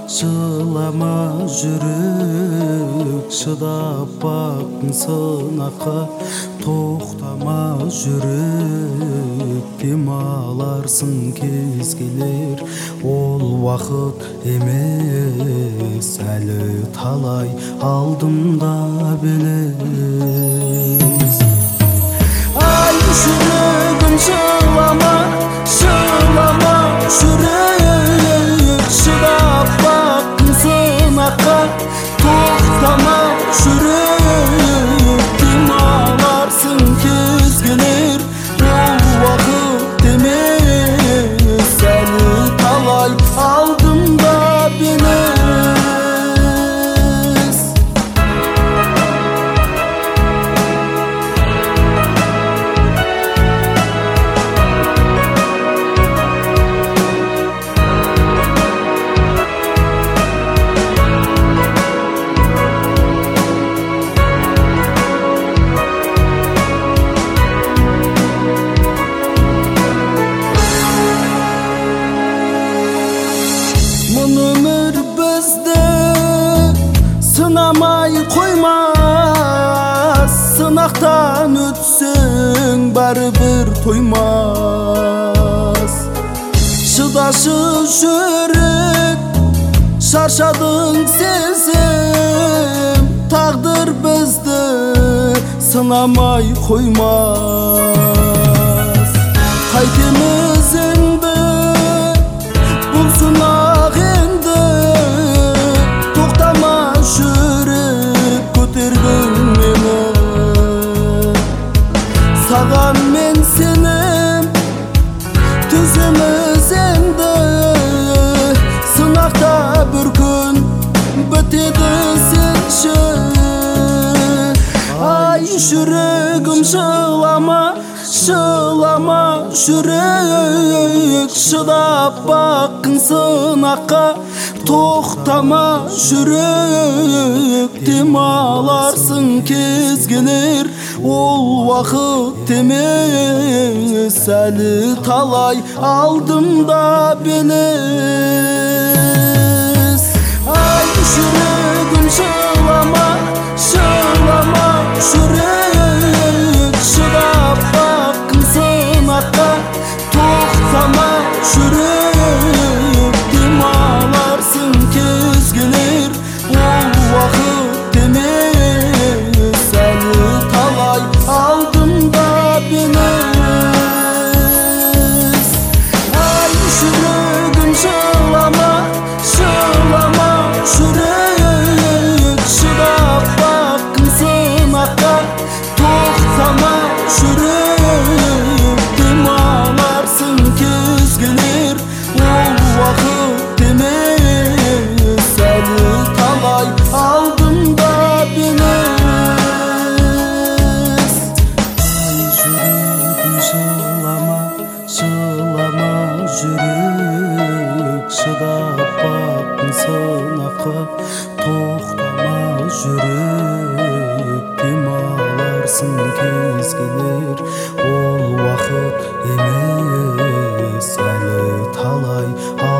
жылама жүрек, шыдап бақтың сынаққа. Тоқтама жүрек, демаларсың кез келер. Ол уақыт емес, әлі талай алдымда белес. Ай жүрегім жылама, жылама жүрек, шыдап бақтың сынаққа. Тоқтама жүрек, демаларсың кез келер. Ол уақыт емес, әлі талай алдымда белес. Өмір бізді сынамай қоймас, сынақтан өтсең бәрібір тоймас. Шыдашы жүрек, шаршадың сезім, тағдыр бізді сынамай қоймас. Қайтеміз енді бұл сынақ енді, тоқтама жүрек, көтердің мені. Саған мен сенім, түзіміз енді, сынақта бір күн бітеді сенші. Ай жүрегім жылама, жылама жүрек, шыдап бақың сынаққа. Тоқтама жүрек, демаларсың кез келер. Ол уақыт емес, әлі талай алдымда белес. Ай жүрегім жылама, жылама жүрек, шыдап бақың сынаққа. Тоқтама жүрек, демаларсың кез келер. Ол уақыт емес, әлі талай алдымда белес. Ай жүрегім жылама, жылама жүрек, шыдап бақың сынаққа. Тоқтама жүрек, демаларсың кез келер. Ол уақыт емес, әлі талай алдымда белес. Ай жүрегім жылама, жылама жүрек, шыдап бақтың сынаққа. Тоқтама жүрек, демаларсың кез келер. Ол уақыт емес, әлі талай